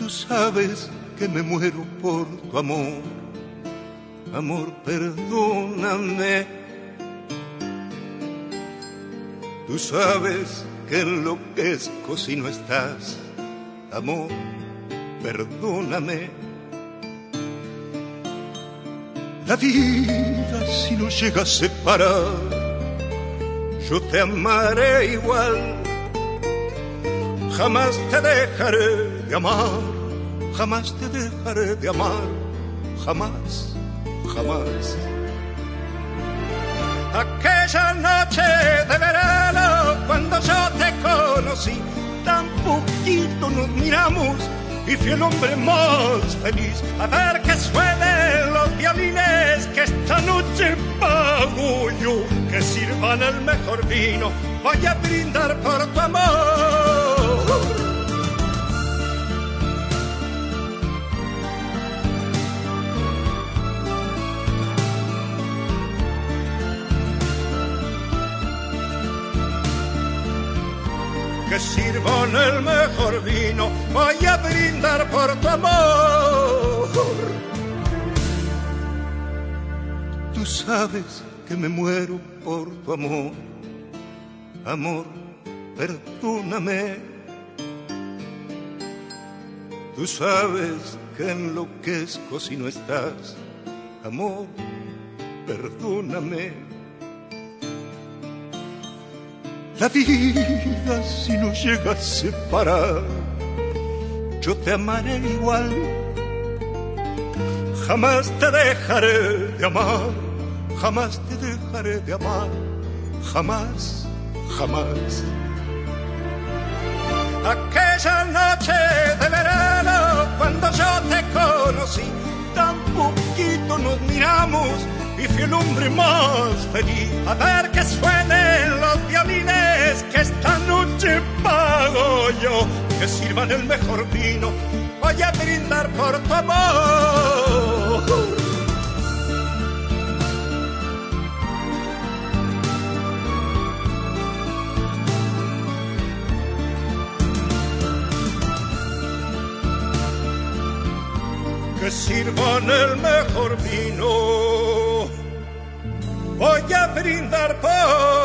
sabes que me muero por tu amor. Amor, perdóname. Tú sabes que enloquezco si no estás. Amor, perdóname. La vida si nos llega a separar, yo te amaré igual. Jamás te dejaré de amar, jamás te dejaré de amar, jamás, jamás. Aquella noche de verano, cuando yo te conocí, tan poquito nos miramos y fui el hombre más feliz. A ver que suenen los violines, que esta noche pago yo, que sirvan el mejor vino, voy a brindar por tu amor. Que sirvan el mejor vino, voy a brindar por tu amor. Tú sabes que me muero por tu amor. Amor, perdóname. Tú sabes que enloquezco si no estás. Amor, perdóname. La vida si nos llega a separar, yo te amaré igual. Jamás te dejaré de amar, jamás te dejaré de amar, jamás, jamás. Aquella noche de verano, cuando yo te conocí, tan poquito nos miramos y fui el hombre más feliz. A ver que suenen los violines, que esta noche pago yo, que sirvan el mejor vino, voy a brindar por tu amor. Que sirvan el mejor vino, voy a brindar por